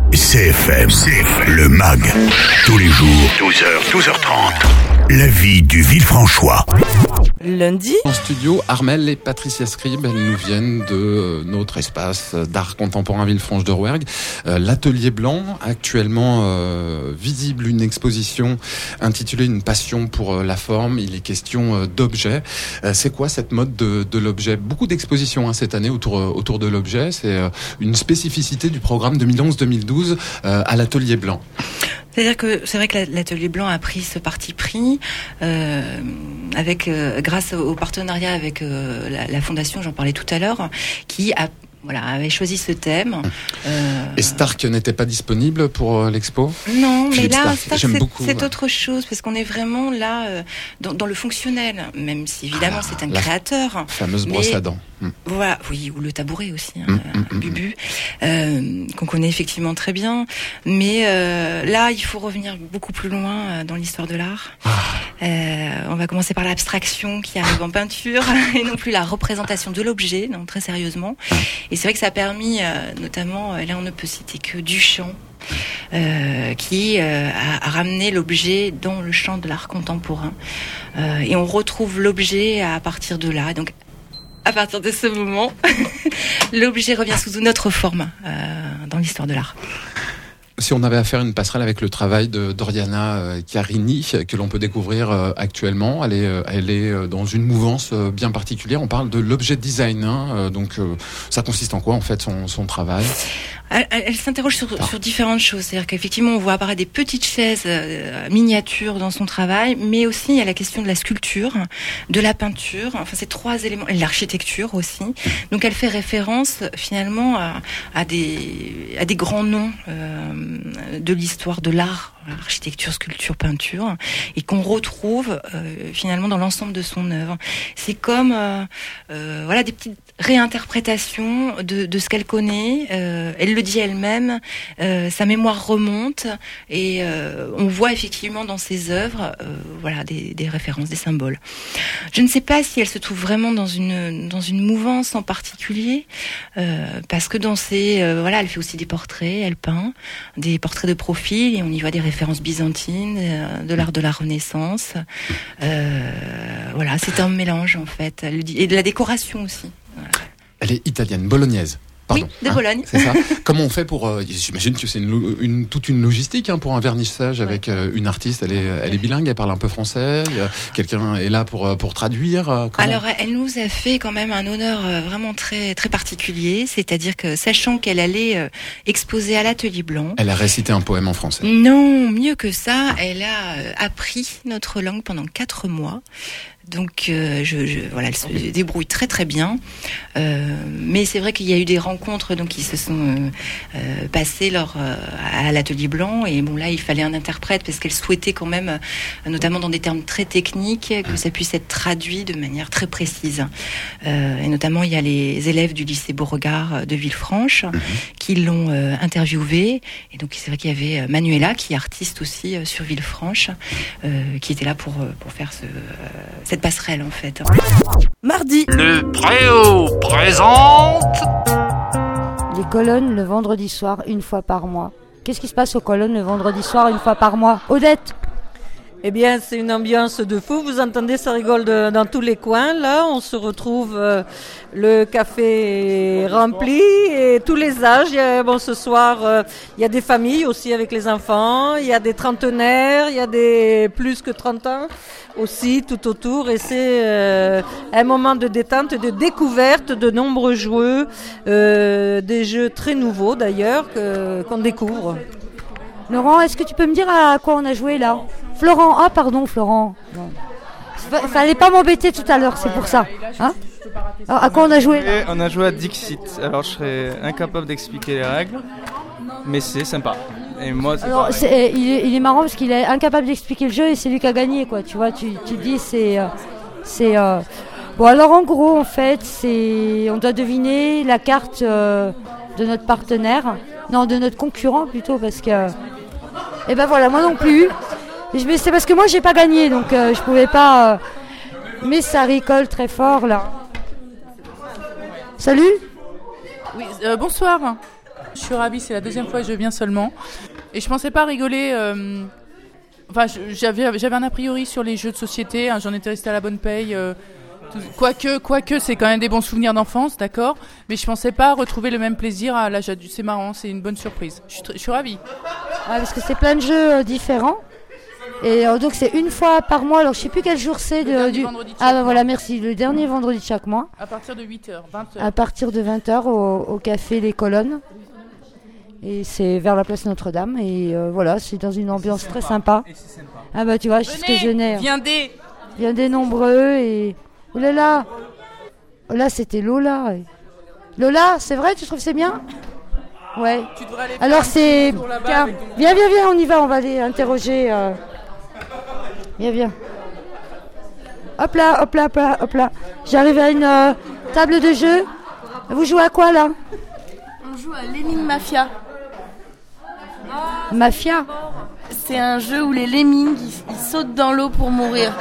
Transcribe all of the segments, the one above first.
CFM, le MAG, tous les jours, 12h, 12h30. La vie du Villefranchois. Lundi. En studio, Armelle et Patricia Scribe, elles nous viennent de notre espace d'art contemporain Villefranche de Rouergue, l'Atelier Blanc, actuellement visible une exposition intitulée Une passion pour la forme. Il est question d'objets. C'est quoi cette mode de l'objet? Beaucoup d'expositions cette année autour de l'objet. C'est une spécificité du programme 2011-2012 à l'Atelier Blanc. C'est-à-dire que c'est vrai que l'Atelier Blanc a pris ce parti pris grâce au partenariat avec la fondation, j'en parlais tout à l'heure, qui avait choisi ce thème. Et Stark n'était pas disponible pour l'expo? Non, Philippe mais là, Stark, c'est autre chose, parce qu'on est vraiment là dans le fonctionnel, même si évidemment c'est un créateur. Fameuse brosse à dents. Voilà, oui, ou le tabouret aussi, Bubu, qu'on connaît effectivement très bien. Mais là, il faut revenir beaucoup plus loin dans l'histoire de l'art. On va commencer par l'abstraction qui arrive en peinture, et non plus la représentation de l'objet, non, très sérieusement. Et c'est vrai que ça a permis, notamment, là on ne peut citer que Duchamp, qui a ramené l'objet dans le champ de l'art contemporain. Et on retrouve l'objet à partir de là. Donc, à partir de ce moment, l'objet revient sous une autre forme dans l'histoire de l'art. Si on avait à faire une passerelle avec le travail de Doriana Chiarini, que l'on peut découvrir actuellement, elle est dans une mouvance bien particulière. On parle de l'objet design, donc ça consiste en quoi en fait son travail? Elle s'interroge sur différentes choses. C'est-à-dire qu'effectivement, on voit apparaître des petites chaises miniatures dans son travail, mais aussi il y a la question de la sculpture, de la peinture, enfin ces trois éléments, et l'architecture aussi. Donc elle fait référence finalement à des grands noms de l'histoire de l'art, architecture, sculpture, peinture, et qu'on retrouve finalement dans l'ensemble de son œuvre. C'est comme des petites réinterprétations de ce qu'elle connaît. Elle le dit elle-même, sa mémoire remonte, et on voit effectivement dans ses œuvres des références, des symboles. Je ne sais pas si elle se trouve vraiment dans une mouvance en particulier, parce que dans elle fait aussi des portraits, elle peint des portraits de profil, et on y voit des références byzantines, de l'art de la Renaissance. C'est un mélange en fait, elle le dit, et de la décoration aussi. Elle est italienne, bolognaise. Pardon, oui, de Bologne. C'est ça. Comment on fait pour... j'imagine que c'est toute une logistique pour un vernissage avec une artiste. Elle est bilingue, elle parle un peu français. Quelqu'un est là pour traduire. Alors, elle nous a fait quand même un honneur vraiment très, très particulier. C'est-à-dire que, sachant qu'elle allait exposer à l'Atelier Blanc... Elle a récité un poème en français. Non, mieux que ça, elle a appris notre langue pendant 4 mois. Donc, elle se débrouille très très bien. Mais c'est vrai qu'il y a eu des rencontres qui se sont passées à l'Atelier Blanc. Et bon, là, il fallait un interprète parce qu'elle souhaitait quand même, notamment dans des termes très techniques, que ça puisse être traduit de manière très précise. Et notamment, il y a les élèves du lycée Beauregard de Villefranche qui l'ont interviewée. Et donc, c'est vrai qu'il y avait Manuela, qui est artiste aussi sur Villefranche, qui était là pour faire cette passerelle en fait. Mardi. Le Préau présente les colonnes le vendredi soir, une fois par mois. Qu'est-ce qui se passe aux colonnes le vendredi soir, une fois par mois? Odette? Eh bien, c'est une ambiance de fou. Vous entendez, ça rigole dans tous les coins. Là, on se retrouve, le café est rempli et tous les âges. Ce soir, il y a des familles aussi avec les enfants. Il y a des trentenaires, il y a des plus que 30 ans aussi tout autour. Et c'est un moment de détente et de découverte de nombreux jeux, des jeux très nouveaux d'ailleurs qu'on découvre. Laurent, est-ce que tu peux me dire à quoi on a joué là? Florent, Florent. Bon. Fallait pas m'embêter tout à l'heure, c'est pour ça. Hein? Alors, à quoi on a joué là? On a joué à Dixit. Alors je serais incapable d'expliquer les règles, mais c'est sympa. Et moi, il est marrant parce qu'il est incapable d'expliquer le jeu et c'est lui qui a gagné, quoi. Tu vois, tu dis Bon, alors en gros, en fait, on doit deviner la carte de notre partenaire, non, de notre concurrent plutôt, parce que moi non plus. C'est parce que moi j'ai pas gagné, donc je pouvais pas. Mais ça rigole très fort là. Salut. Oui, bonsoir. Je suis ravie, c'est la deuxième fois que je viens seulement. Et je pensais pas rigoler. Enfin, j'avais un a priori sur les jeux de société. J'en étais restée à la bonne paye. Quoique, c'est quand même des bons souvenirs d'enfance, d'accord. Mais je pensais pas retrouver le même plaisir à l'âge adulte. C'est marrant, c'est une bonne surprise. Je suis ravie. Ouais, parce que c'est plein de jeux différents. Et donc c'est une fois par mois. Alors je sais plus quel jour c'est. Vendredi de chaque mois. Voilà, merci. Le dernier vendredi de chaque mois. À partir de 8h, 20h. À partir de 20h au café Les Colonnes. Et c'est vers la place Notre-Dame. Et voilà, c'est dans une ambiance très sympa. Et c'est sympa. Ah bah tu vois, c'est ce que je venais. Viendez nombreux et... Oh là là. Oh là, c'était Lola. Lola, c'est vrai, tu trouves que c'est bien? Ouais. Tu devrais aller alors c'est... Tiens, viens, on y va, on va aller interroger. Viens. Hop là. J'arrive à une table de jeu. Vous jouez à quoi là? On joue à Lemming Mafia. Mafia? C'est un jeu où les lemmings ils sautent dans l'eau pour mourir.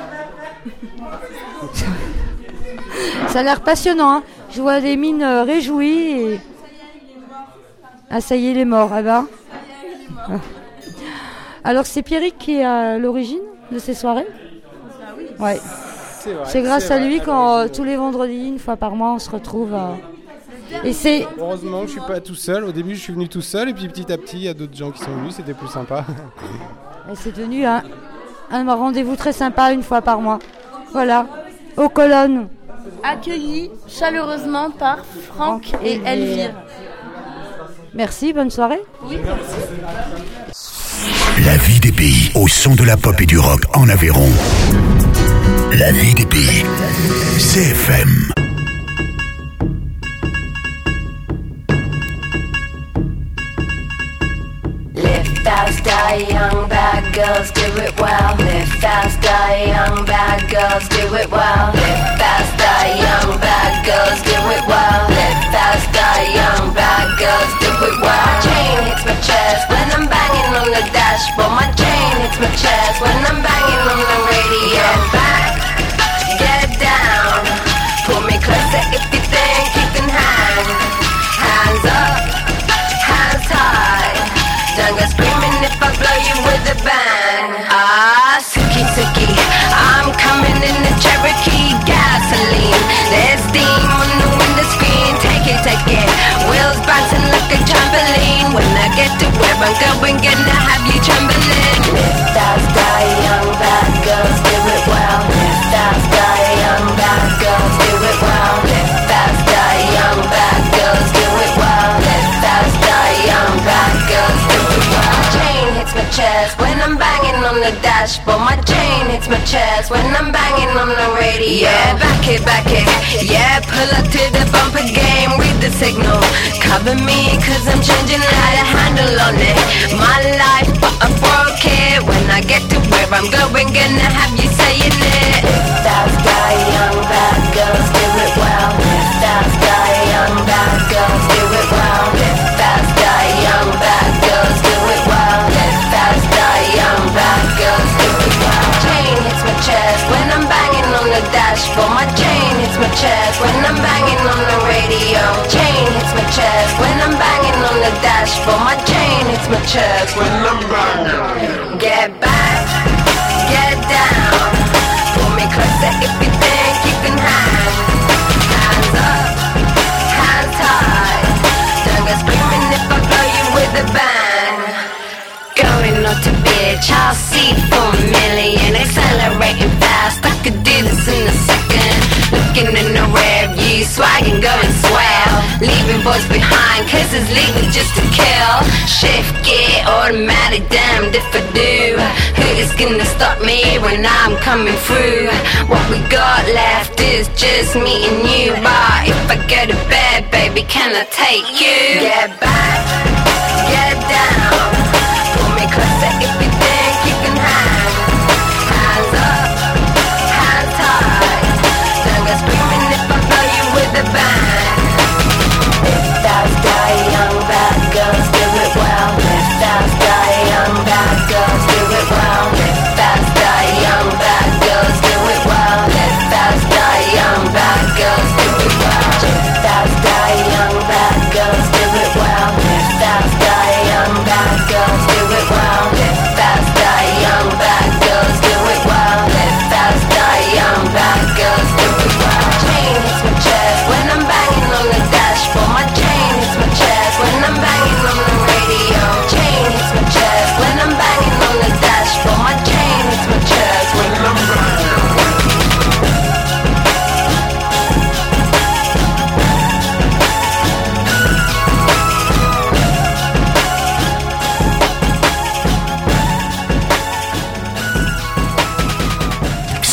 Ça a l'air passionnant, hein. Je vois des mines réjouies et... Ah ça y est, il est mort, eh ben. Alors c'est Pierrick qui est à l'origine de ces soirées? Ouais. C'est grâce à lui quand tous les vendredis, une fois par mois, on se retrouve. Et c'est... Heureusement que je suis pas tout seul. Au début, je suis venu tout seul et puis petit à petit, il y a d'autres gens qui sont venus. C'était plus sympa. Et c'est devenu un rendez-vous très sympa une fois par mois. Voilà, aux Colonnes. Accueillis chaleureusement par Franck et Elvire. Merci, bonne soirée. Oui, merci. La vie des pays au son de la pop et du rock en Aveyron. La vie des pays. CFM. Fast, die young, bad girls, do it well. Live fast, die young, bad girls, do it well. Live fast, die young, bad girls, do it well. Live fast, die young, bad girls, do it well. My chain hits my chest when I'm banging on the dashboard. My chain hits my chest when I'm banging on the radio. Get back, get down, pull me closer if you think you can hang. Hands up, hands high. Don't go screaming if I blow you with a bang. Ah, Suki, I'm coming in the Cherokee gasoline. There's steam on the window screen. Take it. Wheels bouncing like a trampoline. When I get to where I'm going, gonna have you trembling. Live fast, die young, bad girls, do it well. Live fast, die young, bad girls, do it well. Live fast, die young, bad girls, do it well. Live fast, die young, bad girls, do it well. My chain hits my chest when I'm banging on the dashboard. My chain hits my chest when I'm banging on the radio. Yeah, back it. Yeah, pull up to the bumper game, read the signal. Cover me cause I'm changing how to handle on it. My life, but I broke it. When I get to where I'm going, gonna have you saying it. Live fast, die young, bad girls, do it well. Live fast, die young, bad girls, do it well. Live fast, die young, bad girls, do it well. Live fast, die young, bad girls, do it well. Chain hits my chest when I'm banging on the dashboard. My chain hits my chest when I'm banging on the radio. Chain hits my chest when I'm banging on the dashboard. My chain hits my chest when I'm banging. Get back, get down, pull me closer if you think you can hang. Hands up, hands high. Don't go screaming if I blow you with a bang. Going out to bitch, I'll see for a million. Accelerating fast, I could do this in a second. Looking in the rear view, swagging, going swell. Leaving boys behind, cause it's legal just to kill. Shift gear, automatic, damned if I do. Who is gonna stop me when I'm coming through? What we got left is just me and you. But if I go to bed, baby, can I take you? Get back, get down, pull me closer if you think you can hang. Hands up, hands high. Don't go screaming if I blow you with a bang. Live fast, die young, bad girls, do it well. Live fast, die young, bad girls, do it well. Live fast, die young, bad girls, do it well. Live fast, die young, bad girls, do it well. Live fast, die young, bad girls, do it well. Live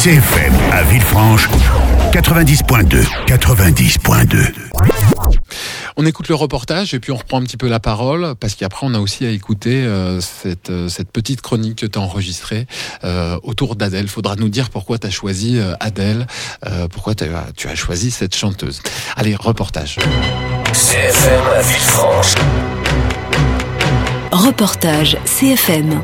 CFM à Villefranche, 90.2. 90.2. On écoute le reportage et puis on reprend un petit peu la parole parce qu'après on a aussi à écouter cette petite chronique que tu as enregistrée autour d'Adèle. Faudra nous dire pourquoi tu as choisi Adèle, pourquoi tu as choisi cette chanteuse. Allez, reportage. CFM à Villefranche. Reportage CFM.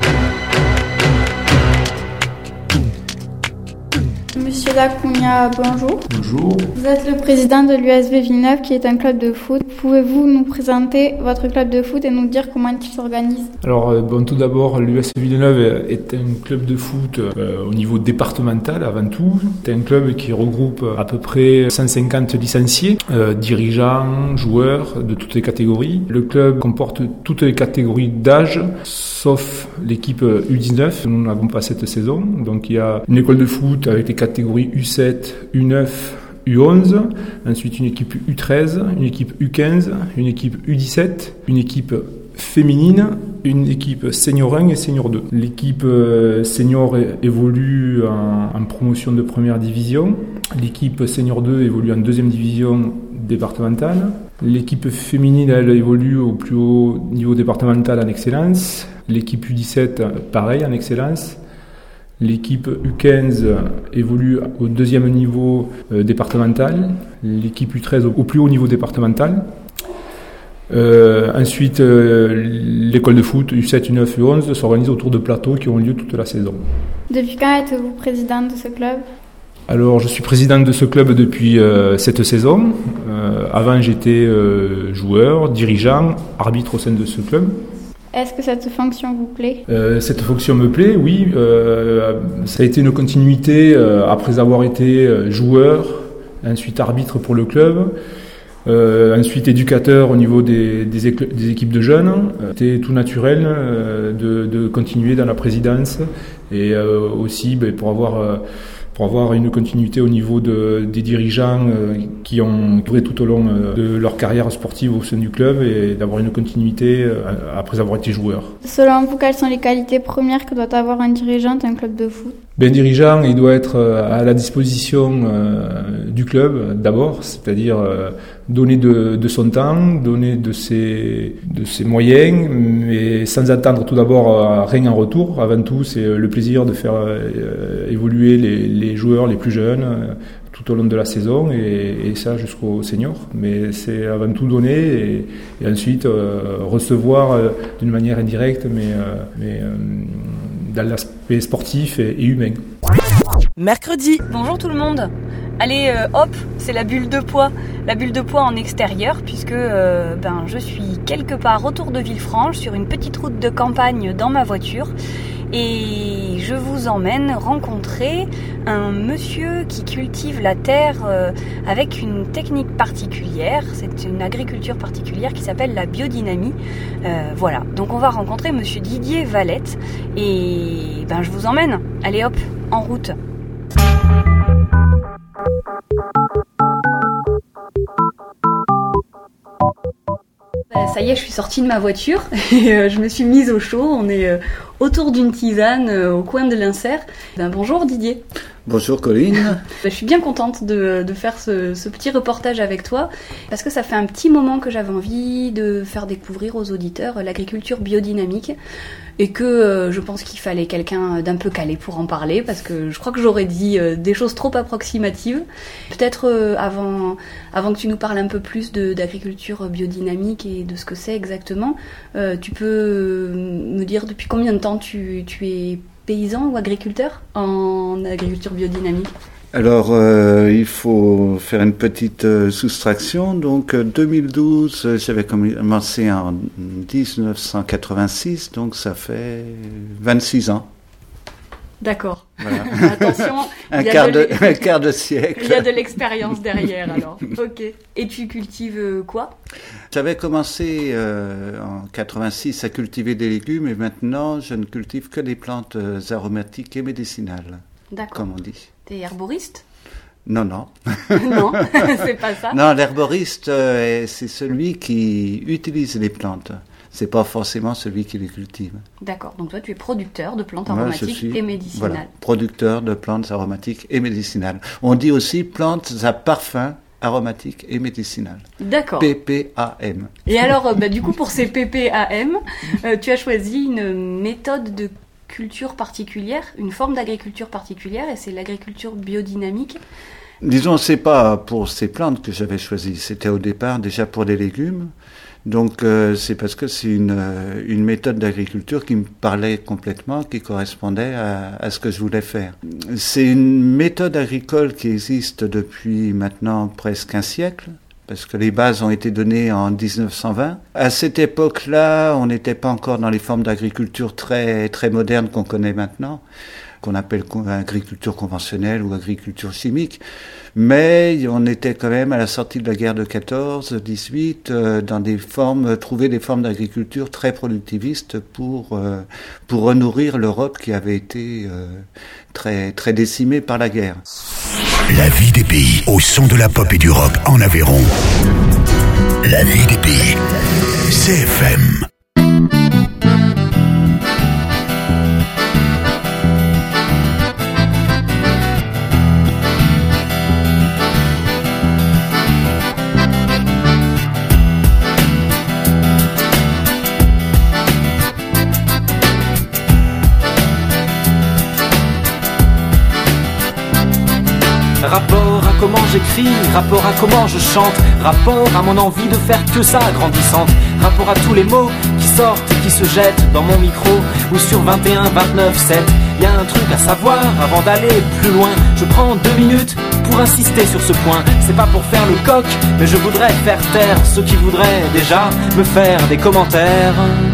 Monsieur Lacounia, bonjour. Bonjour. Vous êtes le président de l'USV Villeneuve qui est un club de foot. Pouvez-vous nous présenter votre club de foot et nous dire comment il s'organise ? Alors, tout d'abord, l'USV Villeneuve est un club de foot au niveau départemental avant tout. C'est un club qui regroupe à peu près 150 licenciés, dirigeants, joueurs de toutes les catégories. Le club comporte toutes les catégories d'âge, sauf l'équipe U19. Nous n'avons pas cette saison. Donc, il y a une école de foot avec les catégories U7, U9, U11, ensuite une équipe U13, une équipe U15, une équipe U17, une équipe féminine, une équipe senior 1 et senior 2. L'équipe senior évolue en promotion de première division, l'équipe senior 2 évolue en deuxième division départementale, l'équipe féminine elle évolue au plus haut niveau départemental en excellence, l'équipe U17 pareil en excellence. L'équipe U15 évolue au deuxième niveau départemental, l'équipe U13 au plus haut niveau départemental. Ensuite, l'école de foot U7, U9, U11 s'organise autour de plateaux qui ont lieu toute la saison. Depuis quand êtes-vous président de ce club ? Alors, je suis président de ce club depuis cette saison. Avant, j'étais joueur, dirigeant, arbitre au sein de ce club. Est-ce que cette fonction vous plaît ? Cette fonction me plaît, oui. Ça a été une continuité après avoir été joueur, ensuite arbitre pour le club, ensuite éducateur au niveau des équipes de jeunes. C'était tout naturel de continuer dans la présidence et aussi pour avoir une continuité au niveau des dirigeants qui ont duré tout au long de leur carrière sportive au sein du club et d'avoir une continuité après avoir été joueur. Selon vous, quelles sont les qualités premières que doit avoir un dirigeant d'un club de foot ? Un dirigeant, il doit être à la disposition du club d'abord, c'est-à-dire donner de son temps, donner de ses moyens, mais sans attendre tout d'abord rien en retour. Avant tout, c'est le plaisir de faire évoluer les joueurs les plus jeunes tout au long de la saison et ça jusqu'au senior. Mais c'est avant tout donner et ensuite recevoir d'une manière indirecte, mais dans l'aspect sportif et humain. Mercredi. Bonjour tout le monde. Allez, hop, c'est la bulle de poids. La bulle de poids en extérieur, puisque je suis quelque part autour de Villefranche, sur une petite route de campagne dans ma voiture. Et je vous emmène rencontrer un monsieur qui cultive la terre avec une technique particulière. C'est une agriculture particulière qui s'appelle la biodynamie. Voilà, donc on va rencontrer monsieur Didier Valette. Et je vous emmène. Allez hop, en route. Ça y est, je suis sortie de ma voiture et je me suis mise au chaud. On est autour d'une tisane au coin de l'Insert. Bonjour Didier. Bonjour Colline. Je suis bien contente de faire ce petit reportage avec toi parce que ça fait un petit moment que j'avais envie de faire découvrir aux auditeurs l'agriculture biodynamique et que je pense qu'il fallait quelqu'un d'un peu calé pour en parler parce que je crois que j'aurais dit des choses trop approximatives. Peut-être avant que tu nous parles un peu plus d'agriculture biodynamique et de ce que c'est exactement, tu peux me dire depuis combien de temps tu es paysan ou agriculteur en agriculture biodynamique? Alors, il faut faire une petite soustraction. Donc, 2012, j'avais commencé en 1986, donc ça fait 26 ans. D'accord. Voilà. Attention, un quart de siècle. Il y a de l'expérience derrière, alors. Ok. Et tu cultives quoi? J'avais commencé en 86 à cultiver des légumes et maintenant, je ne cultive que des plantes aromatiques et médicinales. D'accord. Comme on dit. T'es herboriste? Non. Non, c'est pas ça. Non, l'herboriste, c'est celui qui utilise les plantes. C'est pas forcément celui qui les cultive. D'accord, donc toi tu es producteur de plantes aromatiques et médicinales. Voilà, producteur de plantes aromatiques et médicinales. On dit aussi plantes à parfum aromatiques et médicinales. D'accord. PPAM. Et alors, du coup, pour ces PPAM, tu as choisi une méthode de culture particulière, une forme d'agriculture particulière, et c'est l'agriculture biodynamique. Disons, c'est pas pour ces plantes que j'avais choisi. C'était au départ déjà pour des légumes. Donc c'est parce que c'est une méthode d'agriculture qui me parlait complètement, qui correspondait à ce que je voulais faire. C'est une méthode agricole qui existe depuis maintenant presque un siècle, parce que les bases ont été données en 1920. À cette époque-là, on n'était pas encore dans les formes d'agriculture très, très modernes qu'on connaît maintenant, qu'on appelle agriculture conventionnelle ou agriculture chimique. Mais on était quand même à la sortie de la guerre de 14-18 dans des formes, trouver des formes d'agriculture très productivistes pour renourrir l'Europe qui avait été très, très décimée par la guerre. La vie des pays au son de la pop et du rock en Aveyron. La vie des pays. CFM. Rapport à comment j'écris, rapport à comment je chante, rapport à mon envie de faire que ça grandissante, rapport à tous les mots qui sortent, qui se jettent dans mon micro ou sur 21, 29, 7. Y a un truc à savoir avant d'aller plus loin. Je prends 2 minutes pour insister sur ce point. C'est pas pour faire le coq, mais je voudrais faire taire ceux qui voudraient déjà me faire des commentaires.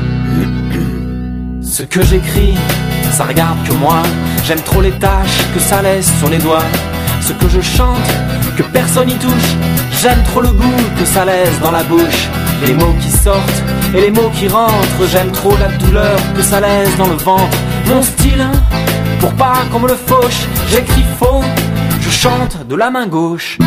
Ce que j'écris, ça regarde que moi. J'aime trop les taches que ça laisse sur les doigts. Ce que je chante, que personne y touche. J'aime trop le goût que ça laisse dans la bouche. Les mots qui sortent et les mots qui rentrent. J'aime trop la douleur que ça laisse dans le ventre. Mon style, pour pas qu'on me le fauche, j'écris faux, je chante de la main gauche.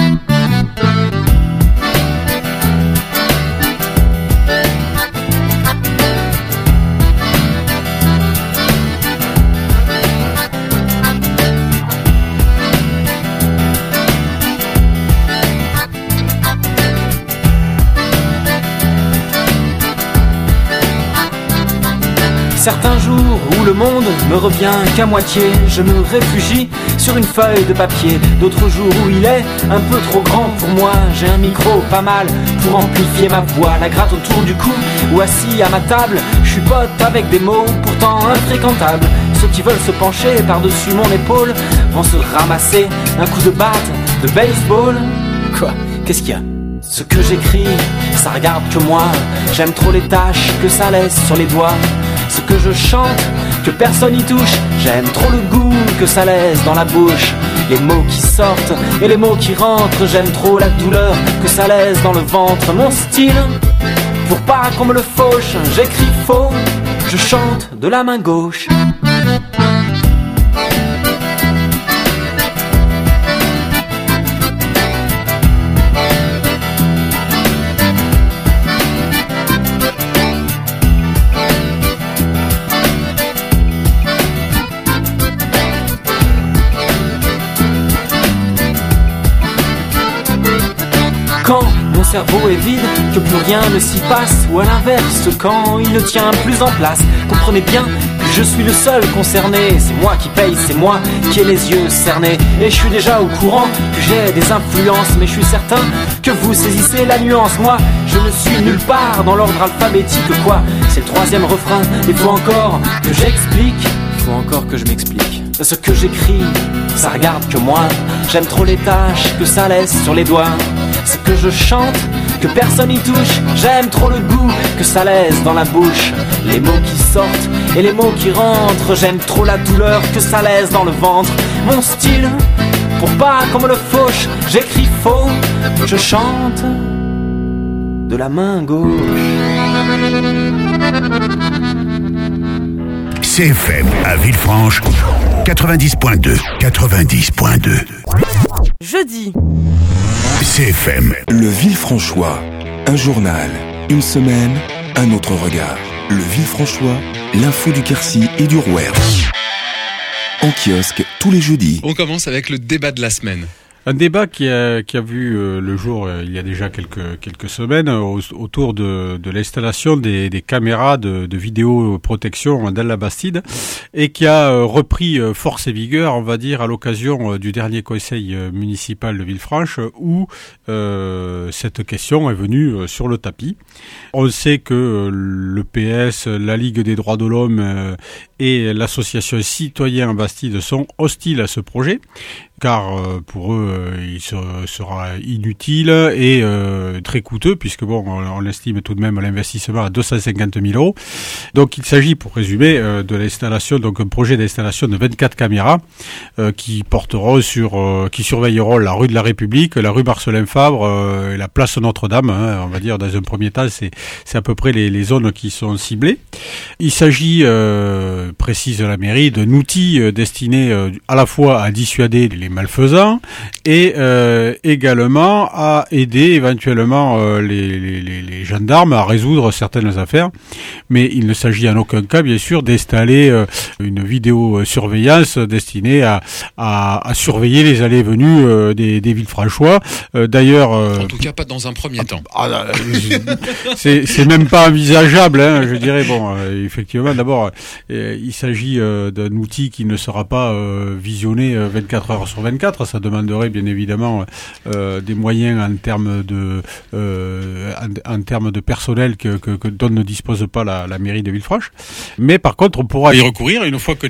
Certains jours où le monde me revient qu'à moitié, je me réfugie sur une feuille de papier. D'autres jours où il est un peu trop grand pour moi, j'ai un micro pas mal pour amplifier ma voix. La gratte autour du cou ou assis à ma table, je suis pote avec des mots pourtant infréquentables. Ceux qui veulent se pencher par-dessus mon épaule vont se ramasser un coup de batte de baseball. Quoi? Qu'est-ce qu'il y a? Ce que j'écris, ça regarde que moi. J'aime trop les taches que ça laisse sur les doigts. Ce que je chante, que personne y touche. J'aime trop le goût que ça laisse dans la bouche. Les mots qui sortent et les mots qui rentrent. J'aime trop la douleur que ça laisse dans le ventre. Mon style, pour pas qu'on me le fauche, j'écris faux, je chante de la main gauche. Quand mon cerveau est vide, que plus rien ne s'y passe, ou à l'inverse, quand il ne tient plus en place, comprenez bien que je suis le seul concerné. C'est moi qui paye, c'est moi qui ai les yeux cernés. Et je suis déjà au courant que j'ai des influences, mais je suis certain que vous saisissez la nuance. Moi, je ne suis nulle part dans l'ordre alphabétique, quoi. C'est le 3e refrain, il faut encore que j'explique. Il faut encore que je m'explique. Ce que j'écris, ça regarde que moi. J'aime trop les taches que ça laisse sur les doigts. Ce que je chante, que personne y touche. J'aime trop le goût que ça laisse dans la bouche. Les mots qui sortent et les mots qui rentrent. J'aime trop la douleur que ça laisse dans le ventre. Mon style, pour pas qu'on me le fauche, j'écris faux, je chante de la main gauche. CFM à Villefranche, 90.2, 90.2. Jeudi. CFM. Le Villefranchois, un journal, une semaine, un autre regard. Le Villefranchois, l'info du Quercy et du Rouergue. En kiosque tous les jeudis. On commence avec le débat de la semaine. Un débat qui a vu le jour il y a déjà quelques semaines autour de l'installation des caméras de vidéoprotection dans la Bastide et qui a repris force et vigueur, on va dire, à l'occasion du dernier conseil municipal de Villefranche où cette question est venue sur le tapis. On sait que le PS, la Ligue des droits de l'homme et l'association Citoyens Bastide sont hostiles à ce projet, car pour eux, il sera inutile et très coûteux, puisque bon, on estime tout de même l'investissement à 250 000 €. Donc il s'agit, pour résumer, de l'installation, donc un projet d'installation de 24 caméras qui porteront qui surveilleront la rue de la République, la rue Marcellin Fabre, la place Notre-Dame, hein, on va dire dans un premier temps, c'est à peu près les zones qui sont ciblées. Il s'agit, précise la mairie, d'un outil destiné à la fois à dissuader les malfaisants et également à aider éventuellement les gendarmes à résoudre certaines affaires. Mais il ne s'agit en aucun cas, bien sûr, d'installer une vidéosurveillance destinée à surveiller les allées et venues des Villefranchois. D'ailleurs, en tout cas, pas dans un premier temps. C'est même pas envisageable, hein, je dirais. Bon, effectivement, d'abord, il s'agit d'un outil qui ne sera pas visionné 24 heures sur 24. Ça demanderait bien évidemment des moyens en termes de personnel dont ne dispose pas la mairie de Villefranche. Mais par contre, on pourra y recourir une fois que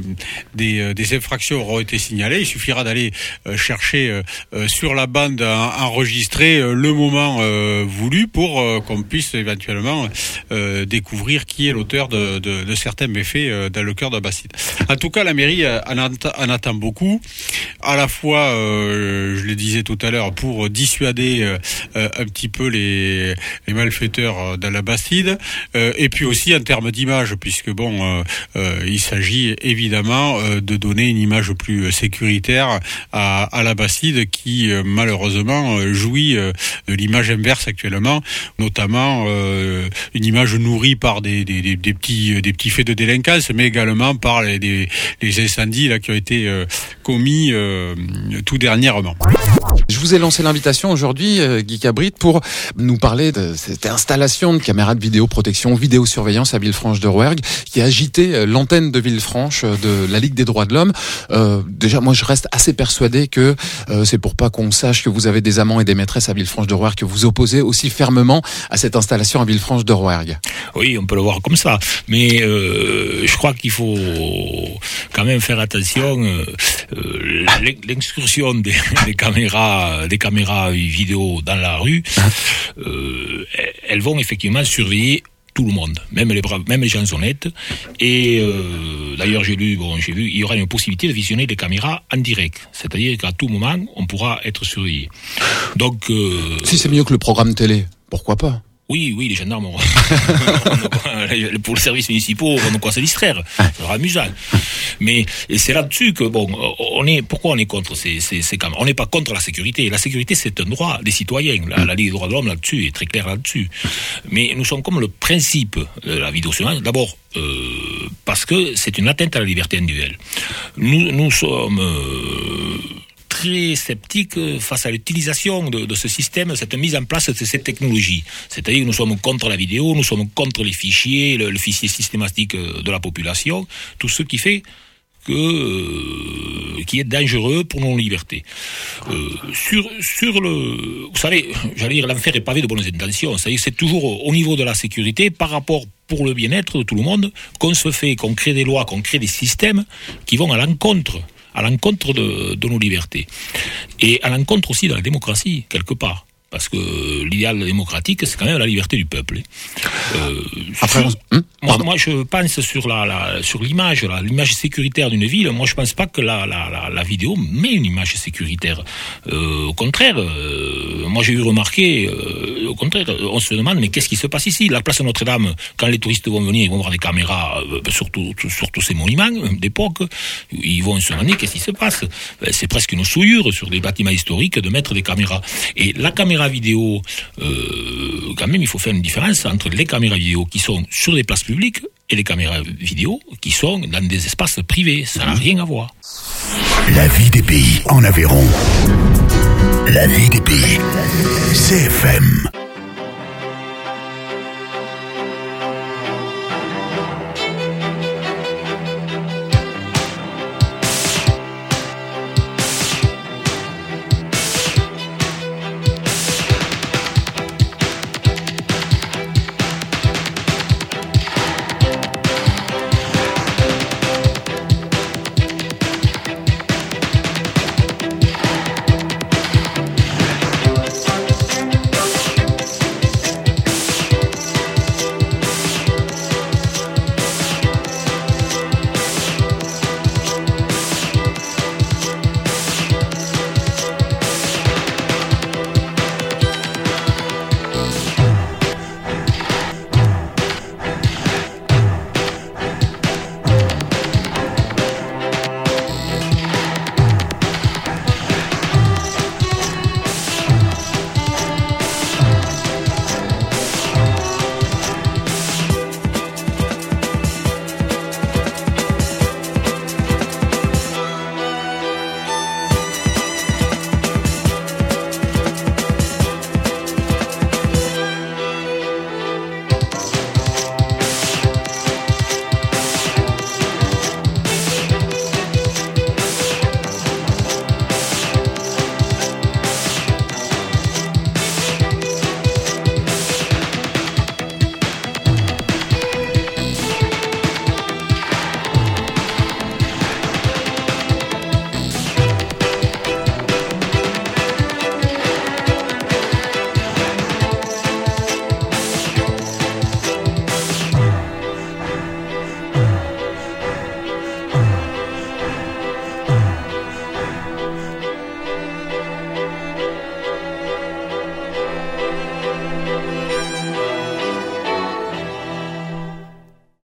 des infractions auront été signalées. Il suffira d'aller chercher sur la bande enregistrée le moment voulu pour qu'on puisse éventuellement découvrir qui est l'auteur de certains méfaits dans le cœur de Bastide. En tout cas, la mairie en attend beaucoup, à la fois, je le disais tout à l'heure, pour dissuader un petit peu les malfaiteurs dans la Bastide, et puis aussi en termes d'image, puisque bon, il s'agit évidemment de donner une image plus sécuritaire à la Bastide qui malheureusement jouit de l'image inverse actuellement, notamment une image nourrie par des petits faits de délinquance, mais également par les incendies là qui ont été commis tout dernièrement. Je vous ai lancé l'invitation aujourd'hui, Guy Cabrit, pour nous parler de cette installation de caméras de vidéoprotection, vidéosurveillance à Villefranche-de-Rouergue, qui a agité l'antenne de Villefranche de la Ligue des droits de l'homme. Déjà, moi, je reste assez persuadé que c'est pour pas qu'on sache que vous avez des amants et des maîtresses à Villefranche-de-Rouergue que vous opposez aussi fermement à cette installation à Villefranche-de-Rouergue. Oui, on peut le voir comme ça, mais je crois qu'il faut quand même faire attention. L'excursion des caméras vidéo dans la rue, elles vont effectivement surveiller tout le monde, même les gens honnêtes. Et d'ailleurs, j'ai vu, il y aura une possibilité de visionner des caméras en direct, c'est-à-dire qu'à tout moment, on pourra être surveillé. Donc, si c'est mieux que le programme télé, pourquoi pas? Oui, les gendarmes pour le service municipal, on a quoi se distraire. Ça sera amusant. Mais c'est là-dessus que, pourquoi on est contre ces caméras? On n'est pas contre la sécurité. La sécurité, c'est un droit des citoyens. La Ligue des droits de l'homme là-dessus est très claire là-dessus. Mais nous sommes comme le principe de la vidéosurveillance. D'abord, parce que c'est une atteinte à la liberté individuelle. Nous sommes très sceptiques face à l'utilisation de ce système, cette mise en place de cette technologie. C'est-à-dire que nous sommes contre la vidéo, nous sommes contre les fichiers, le fichier systématique de la population, tout ce qui fait qui est dangereux pour nos libertés. Vous savez, j'allais dire, l'enfer est pavé de bonnes intentions. C'est-à-dire que c'est toujours au niveau de la sécurité, par rapport pour le bien-être de tout le monde, qu'on crée des lois, qu'on crée des systèmes qui vont à l'encontre de nos libertés. Et à l'encontre aussi de la démocratie, quelque part. Parce que l'idéal démocratique, c'est quand même la liberté du peuple. Moi, je pense sur l'image sécuritaire d'une ville. Moi, je pense pas que la vidéo met une image sécuritaire. Au contraire, moi, j'ai eu remarqué Au contraire, on se demande, mais qu'est-ce qui se passe ici? La place Notre-Dame, quand les touristes vont venir, ils vont voir des caméras sur tous ces monuments d'époque. Ils vont se demander qu'est-ce qui se passe. C'est presque une souillure sur des bâtiments historiques de mettre des caméras. Et la caméra vidéo, quand même, il faut faire une différence entre les caméras vidéo qui sont sur des places publiques et les caméras vidéo qui sont dans des espaces privés. Ça n'a rien à voir. La vie des pays en Aveyron. La vie des pays. CFM.